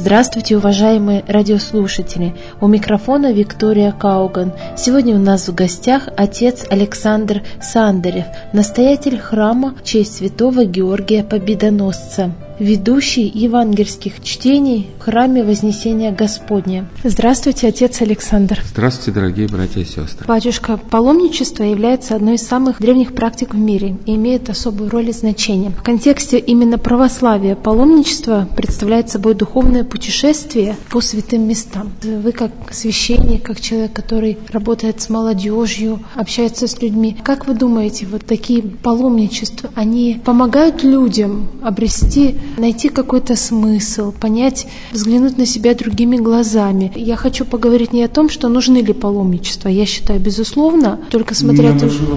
Здравствуйте, уважаемые радиослушатели! У микрофона Виктория Кауган. Сегодня у нас в гостях отец Александр Сандарев, настоятель храма в честь святого Георгия Победоносца, ведущий евангельских чтений в храме Вознесения Господня. Здравствуйте, отец Александр. Здравствуйте, дорогие братья и сестры. Батюшка, паломничество является одной из самых древних практик в мире и имеет особую роль и значение. В контексте именно православия паломничество представляет собой духовное путешествие по святым местам. Вы как священник, как человек, который работает с молодежью, общается с людьми, как вы думаете, вот такие паломничества, они помогают людям найти какой-то смысл, понять, взглянуть на себя другими глазами? Я хочу поговорить не о том, что нужны ли паломничества. Я считаю, безусловно, только смотря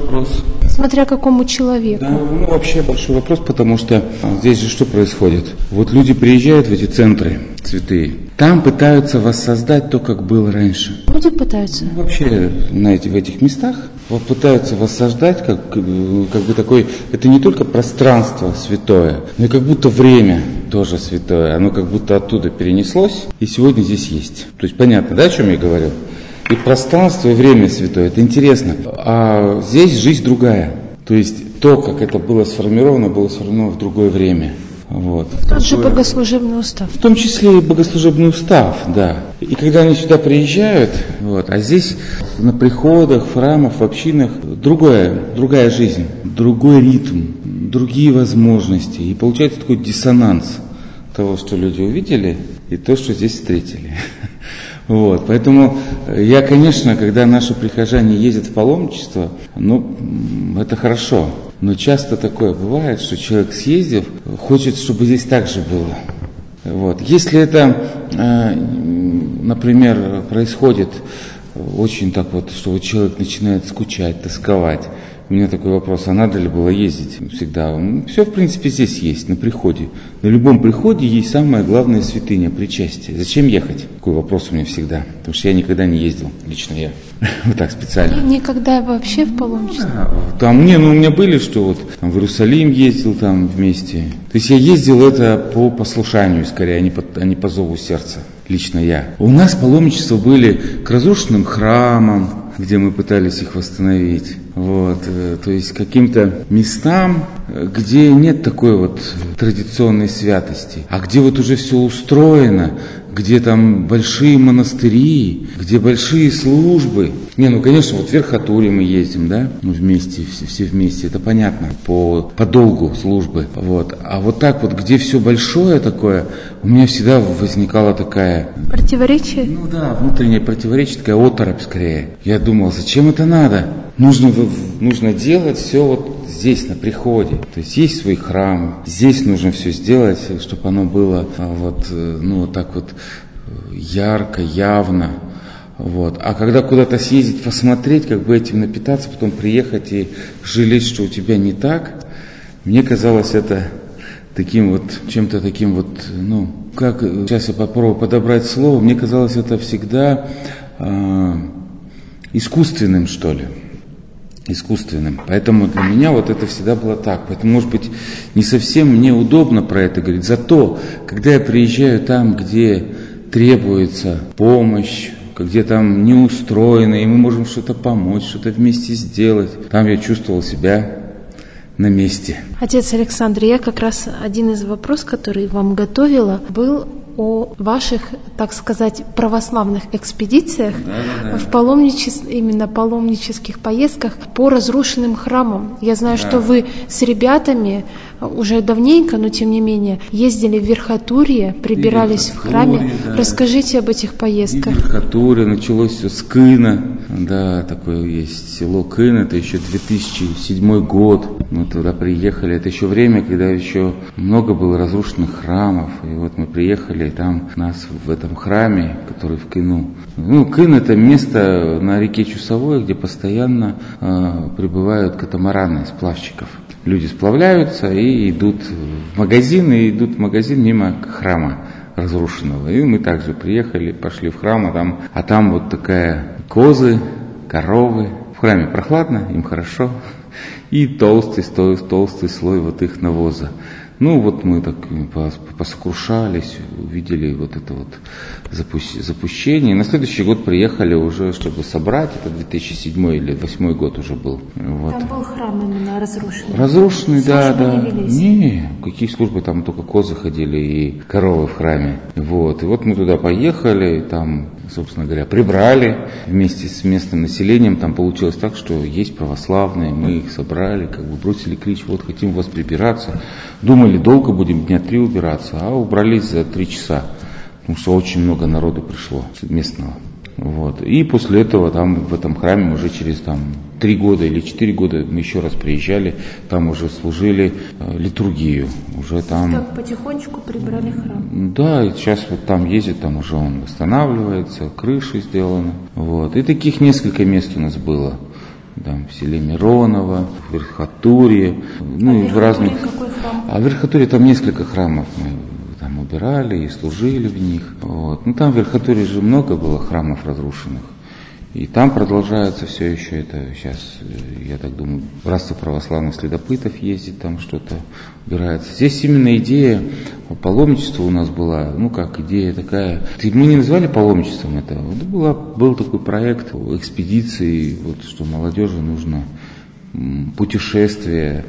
какому человеку. Да, вообще большой вопрос, потому что здесь же что происходит? Вот люди приезжают в эти центры святые, там пытаются воссоздать то, как было раньше. Люди пытаются? Вообще, знаете, в этих местах пытаются воссоздать как бы такой, это не только пространство святое, но и как будто время тоже святое, оно как будто оттуда перенеслось и сегодня здесь есть. То есть понятно, да, о чем я говорю? И пространство, и время святое, это интересно. А здесь жизнь другая. То есть то, как это было сформировано в другое время. Вот. Тот же богослужебный устав. В том числе и богослужебный устав, да. И когда они сюда приезжают, а здесь на приходах, в храмах, в общинах другая жизнь, другой ритм, другие возможности. И получается такой диссонанс того, что люди увидели, и то, что здесь встретили. Поэтому я, конечно, когда наши прихожане ездят в паломничество, это хорошо. Но часто такое бывает, что человек, съездив, хочет, чтобы здесь так же было. Если это, например, происходит очень так что человек начинает скучать, тосковать. У меня такой вопрос, а надо ли было ездить всегда? Все, в принципе, здесь есть, на приходе. На любом приходе есть самая главная святыня, причастие. Зачем ехать? Такой вопрос у меня всегда. Потому что я никогда не ездил, лично я. Так, специально. Никогда вообще в паломничество? У меня были, что в Иерусалим ездил там вместе. То есть я ездил это по послушанию, скорее, а не по зову сердца. Лично я. У нас паломничества были к разрушенным храмам, где мы пытались их восстановить. То есть каким-то местам, где нет такой традиционной святости, а где уже все устроено, где там большие монастыри, где большие службы. Конечно, в Верхотурье мы ездим, да, вместе, все вместе, это понятно, по долгу службы. А так где все большое такое, у меня всегда возникала такая... Противоречие? Внутреннее противоречие, такая оторопь скорее. Я думал, зачем это надо? Нужно делать все здесь, на приходе. То есть свой храм, здесь нужно все сделать, чтобы оно было ярко, явно. А когда куда-то съездить, посмотреть, этим напитаться, потом приехать и жалеть, что у тебя не так, мне казалось это таким чем-то таким как сейчас я попробую подобрать слово, мне казалось это всегда искусственным, что ли. Искусственным. Поэтому для меня это всегда было так. Поэтому, может быть, не совсем мне удобно про это говорить. Зато, когда я приезжаю там, где требуется помощь, где там не устроено, и мы можем что-то помочь, что-то вместе сделать, там я чувствовал себя на месте. Отец Александр, я как раз один из вопросов, который вам готовила, был о ваших, так сказать, православных экспедициях в именно паломнических поездках по разрушенным храмам. Я знаю, что вы с ребятами уже давненько, но тем не менее, ездили в Верхотурье, прибирались в храме. Да. Расскажите об этих поездках. Верхотурье, началось все с Кына. Да, такое есть село Кын, это еще 2007 год. Мы туда приехали. Это еще время, когда еще много было разрушенных храмов. И мы приехали, и там нас в этом храме, который в Кыну. Кын — это место на реке Чусовой, где постоянно прибывают катамараны сплавщиков. Люди сплавляются и идут в магазин мимо храма разрушенного. И мы также приехали, пошли в храм, а там такая козы, коровы. В храме прохладно, им хорошо. И толстый слой их навоза. Ну, вот мы так посокрушались, увидели вот это вот запущение. И на следующий год приехали уже, чтобы собрать. Это 2007 или 2008 год уже был. Вот. Там был храм именно разрушенный. Разрушенный, да. Не велись. Не, какие службы, там только козы ходили и коровы в храме. Вот. И вот мы туда поехали, там, собственно говоря, прибрали вместе с местным населением. Там получилось так, что есть православные, мы их собрали, как бы бросили клич, вот хотим у вас прибираться. Думали, долго будем, дня 3 убираться, а убрались за 3 часа, потому что очень много народу пришло местного. Вот. И после этого там в этом храме уже через 3 года или 4 года мы еще раз приезжали, там уже служили литургию. Уже там... Так потихонечку прибрали храм. Да, и сейчас вот там ездит, там уже он восстанавливается, крыши сделаны. Вот. И таких несколько мест у нас было. Там, в селе Мироново, в Верхотурье, ну и в разных. Какой храм? А в Верхотурье там несколько храмов мы там убирали и служили в них. Вот. Ну там в Верхотурье же много было храмов разрушенных. И там продолжается все еще это. Сейчас, я так думаю, братство православных следопытов ездит, там что-то убирается. Здесь именно идея паломничества у нас была, ну как идея такая. Мы не назвали паломничеством это. Был такой проект экспедиции, вот, что молодежи нужно путешествие.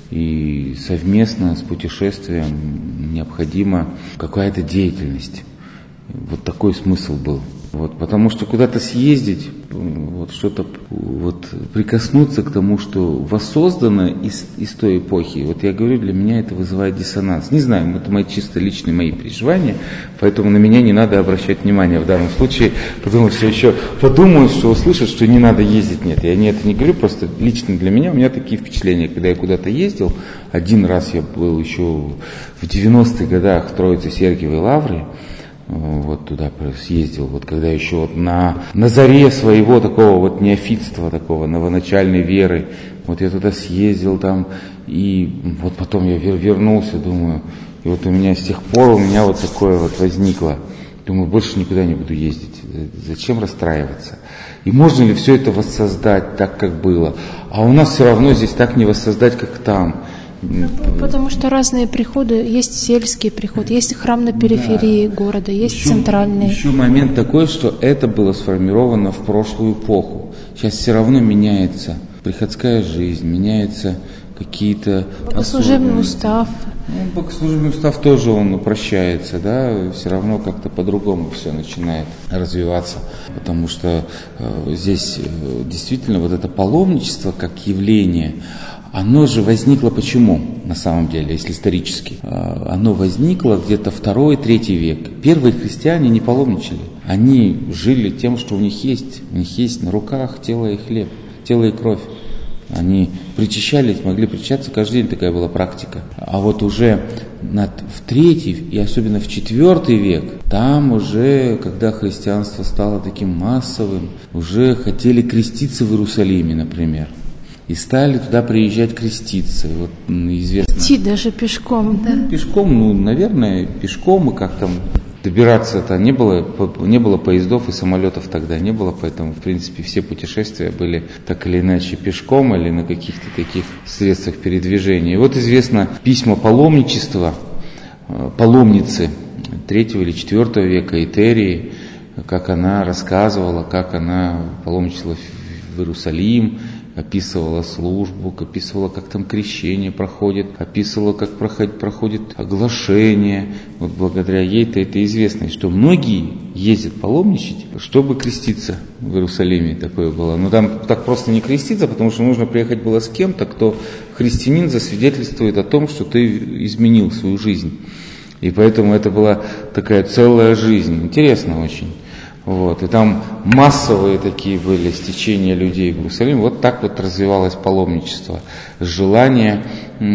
И совместно с путешествием необходима какая-то деятельность. Вот такой смысл был. Вот, потому что куда-то съездить, вот, что-то вот, прикоснуться к тому, что воссоздано из той эпохи, вот я говорю, для меня это вызывает диссонанс. Не знаю, это мои чисто личные мои переживания, поэтому на меня не надо обращать внимание в данном случае, потому что еще подумают, что услышат, что не надо ездить. Нет, я это не говорю, просто лично для меня, у меня такие впечатления, когда я куда-то ездил, один раз я был еще в 90-х годах в Троице-Сергиевой Лавре, вот туда съездил, вот когда еще вот на заре своего такого вот неофитства, такого новоначальной веры, вот я туда съездил там, и вот потом я вернулся, думаю, и вот у меня с тех пор у меня вот такое вот возникло, думаю, больше никуда не буду ездить, зачем расстраиваться, и можно ли все это воссоздать так, как было, а у нас все равно здесь так не воссоздать, как там. Потому что разные приходы, есть сельский приход, есть храм на периферии города, есть еще, центральный. Еще момент такой, что это было сформировано в прошлую эпоху. Сейчас все равно меняется приходская жизнь, меняются какие-то... Богослужебный устав. Ну, богослужебный устав тоже он упрощается, да, все равно как-то по-другому все начинает развиваться, потому что здесь действительно вот это паломничество как явление, оно же возникло почему, на самом деле, если исторически? Оно возникло где-то 2-3 век. Первые христиане не паломничали. Они жили тем, что у них есть. У них есть на руках тело и хлеб, тело и кровь. Они причащались, могли причащаться каждый день, такая была практика. А вот уже в 3 и особенно в 4 век, там уже, когда христианство стало таким массовым, уже хотели креститься в Иерусалиме, например. И стали туда приезжать креститься. Вот известно. Идти даже пешком, да? Пешком, наверное, пешком, и как там добираться-то не было поездов и самолетов тогда не было, поэтому, в принципе, все путешествия были так или иначе пешком или на каких-то таких средствах передвижения. И вот известно письма паломничества, паломницы 3 или 4 века Итерии, как она рассказывала, как она паломничала в Иерусалим, описывала службу, описывала, как там крещение проходит, описывала, как проходит оглашение. Вот благодаря ей-то это известно, что многие ездят паломничать, чтобы креститься в Иерусалиме. Такое было. Но там так просто не креститься, потому что нужно приехать было с кем-то, кто христианин засвидетельствует о том, что ты изменил свою жизнь. И поэтому это была такая целая жизнь. Интересно очень. Вот, и там массовые такие были стечения людей в Иерусалим. Вот так вот развивалось паломничество. Желание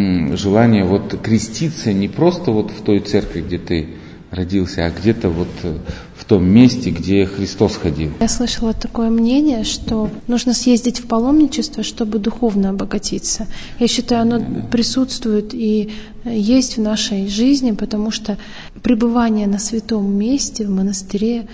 вот креститься не просто вот в той церкви, где ты родился, а где-то вот в том месте, где Христос ходил. Я слышала такое мнение, что нужно съездить в паломничество, чтобы духовно обогатиться. Я считаю, оно присутствует и есть в нашей жизни, потому что пребывание на святом месте, в монастыре,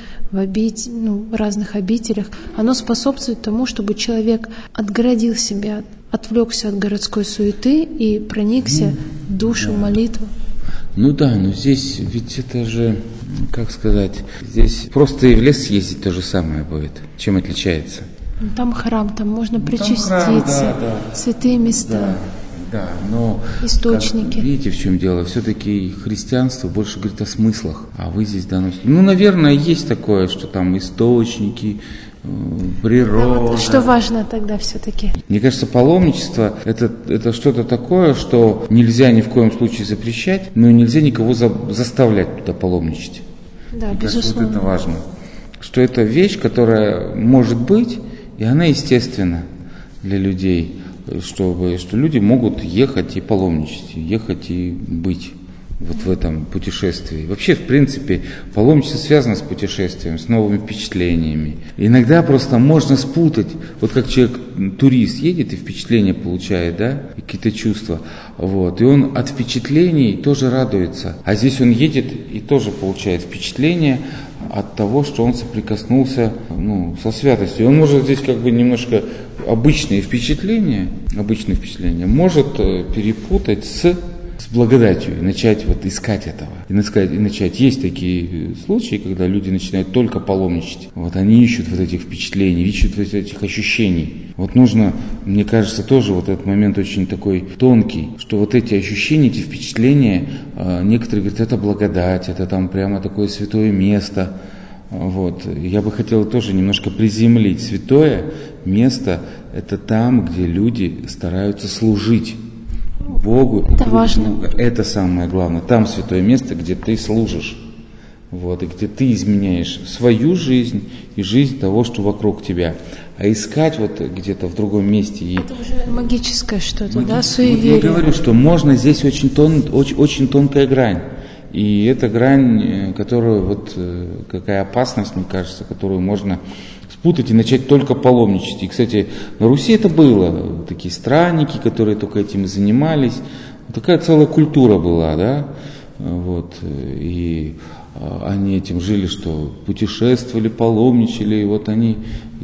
в разных обителях, оно способствует тому, чтобы человек отгородил себя, отвлекся от городской суеты и проникся душу, молитву. Ну да, но здесь ведь это же, как сказать, здесь просто и в лес съездить то же самое будет. Чем отличается? Там храм, там можно причаститься, храм, да. святые места. Да, но источники. Видите, в чем дело? Все-таки христианство больше говорит о смыслах, а вы здесь в данном случае. Ну, наверное, есть такое, что там источники, природа. Что важно тогда все-таки? Мне кажется, паломничество это что-то такое, что нельзя ни в коем случае запрещать, но нельзя никого заставлять туда паломничать. Да, мне безусловно. кажется, вот это важно. Что это вещь, которая может быть, и она естественна для людей. Что люди могут ехать и паломничать, ехать и быть вот в этом путешествии. Вообще, в принципе, паломничество связано с путешествием, с новыми впечатлениями. Иногда просто можно спутать, вот как человек, турист едет и впечатления получает, да, и какие-то чувства, вот, и он от впечатлений тоже радуется. А здесь он едет и тоже получает впечатление от того, что он соприкоснулся, со святостью. Он может здесь как бы немножко обычные впечатления может перепутать с благодатью, и начать вот искать этого. И начать. Есть такие случаи, когда люди начинают только паломничать. Вот они ищут вот этих впечатлений, ищут вот этих ощущений. Вот нужно, мне кажется, тоже вот этот момент очень такой тонкий, что вот эти ощущения, эти впечатления, некоторые говорят, это благодать, это там прямо такое святое место. Вот. Я бы хотел тоже немножко приземлить. Святое место – это там, где люди стараются служить Богу. Это важно. Это самое главное. Там святое место, где ты служишь. Вот, и где ты изменяешь свою жизнь и жизнь того, что вокруг тебя. А искать вот где-то в другом месте. Это уже магическое что-то, да, суеверие. Вот я говорю, что можно здесь очень тонкая грань. И эта грань, которую, вот какая опасность, мне кажется, которую можно спутать и начать только паломничать. И, кстати, на Руси это было. Такие странники, которые только этим и занимались. Такая целая культура была, да. Вот. И они этим жили, что путешествовали, паломничали, и вот они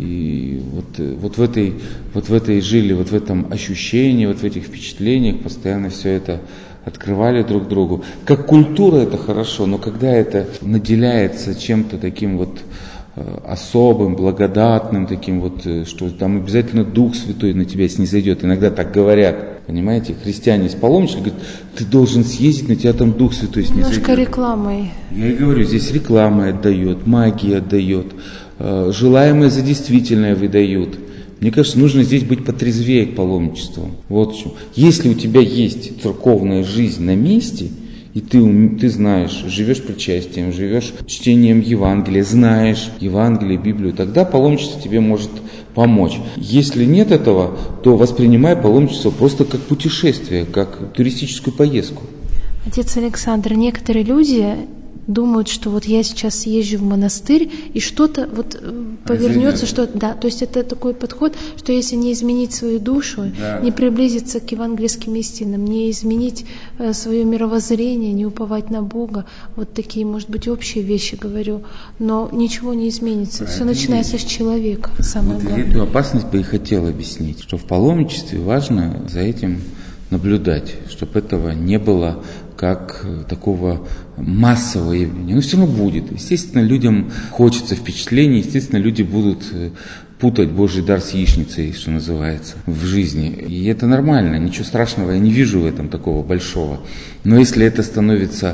и вот в этой жили, вот в этом ощущении, вот в этих впечатлениях постоянно все это открывали друг другу. Как культура это хорошо, но когда это наделяется чем-то таким вот особым, благодатным, таким вот, что там обязательно Дух Святой на тебя снизойдет. Иногда так говорят, понимаете, христиане с паломничали, говорят, ты должен съездить, на тебя там Дух Святой снизойдет. Немножко рекламой. Я и говорю, здесь реклама отдает, магия отдает, желаемое за действительное выдают. Мне кажется, нужно здесь быть потрезвее к паломничеству. Вот в чем. Если у тебя есть церковная жизнь на месте, и ты знаешь, живешь причастием, живешь чтением Евангелия, знаешь Евангелие, Библию, тогда паломничество тебе может помочь. Если нет этого, то воспринимай паломничество просто как путешествие, как туристическую поездку. Отец Александр, некоторые люди думают, что вот я сейчас езжу в монастырь, и что-то вот повернется, что-то, да, то есть это такой подход, что если не изменить свою душу, да, не приблизиться к евангельским истинам, не изменить свое мировоззрение, не уповать на Бога, вот такие, может быть, общие вещи говорю, но ничего не изменится, все начинается с человека, самое главное. Эту опасность бы и хотел объяснить, что в паломничестве важно за этим наблюдать, чтобы этого не было как такого массового явления. Но все равно будет. Естественно, людям хочется впечатлений, естественно, люди будут путать Божий дар с яичницей, что называется, в жизни. И это нормально, ничего страшного, я не вижу в этом такого большого. Но если это становится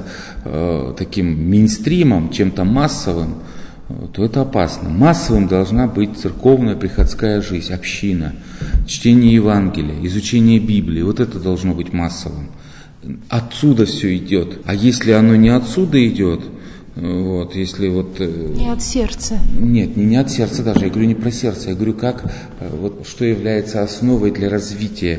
таким мейнстримом, чем-то массовым, то это опасно. Массовым должна быть церковная приходская жизнь, община, чтение Евангелия, изучение Библии. Вот это должно быть массовым. Отсюда все идет. А если оно не отсюда идет, вот, если вот... Не от сердца. Нет, не от сердца даже. Я говорю не про сердце. Я говорю, вот, что является основой для развития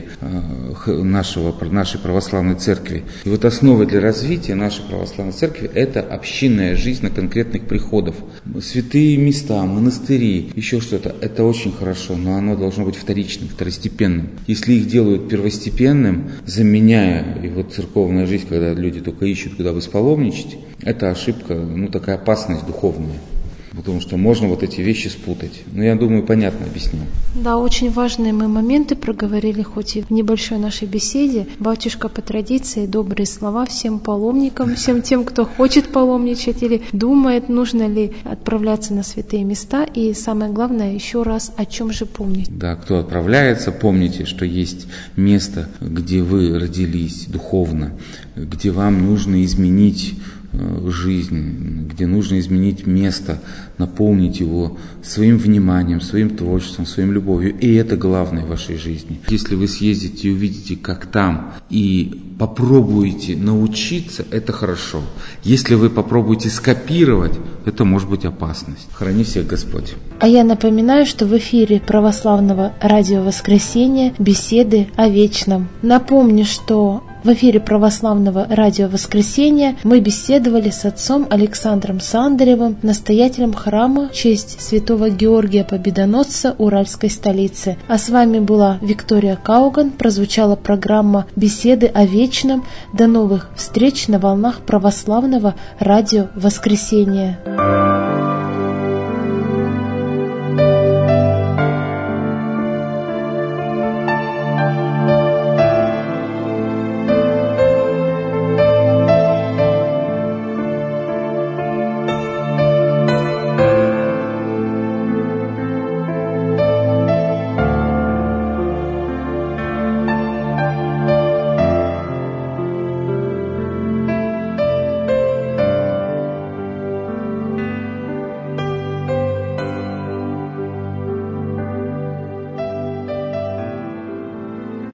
нашей православной церкви. И вот основой для развития нашей православной церкви – это общинная жизнь на конкретных приходах. Святые места, монастыри, еще что-то. Это очень хорошо, но оно должно быть вторичным, второстепенным. Если их делают первостепенным, заменяя и вот церковная жизнь, когда люди только ищут, куда бы спаломничать, это ошибка, такая опасность духовная. потому что можно вот эти вещи спутать. Но я думаю, понятно объяснил. Да, очень важные мы моменты проговорили, хоть и в небольшой нашей беседе. Батюшка, по традиции, добрые слова всем паломникам, всем тем, кто хочет паломничать или думает, нужно ли отправляться на святые места. И самое главное, еще раз, о чем же помнить. Да, кто отправляется, помните, что есть место, где вы родились духовно, где вам нужно изменить жизнь, где нужно изменить место, наполнить его своим вниманием, своим творчеством, своей любовью. И это главное в вашей жизни. Если вы съездите и увидите, как там, и попробуете научиться, это хорошо. Если вы попробуете скопировать, это может быть опасность. Храни всех Господь. А я напоминаю, что в эфире православного радио «Воскресенье» беседы о вечном. Напомню, что в эфире православного радио «Воскресенье» мы беседовали с отцом Александром Сандаревым, настоятелем храма в честь святого Георгия Победоносца Уральской столицы. А с вами была Виктория Кауган. Прозвучала программа «Беседы о вечном». До новых встреч на волнах православного радио «Воскресенье».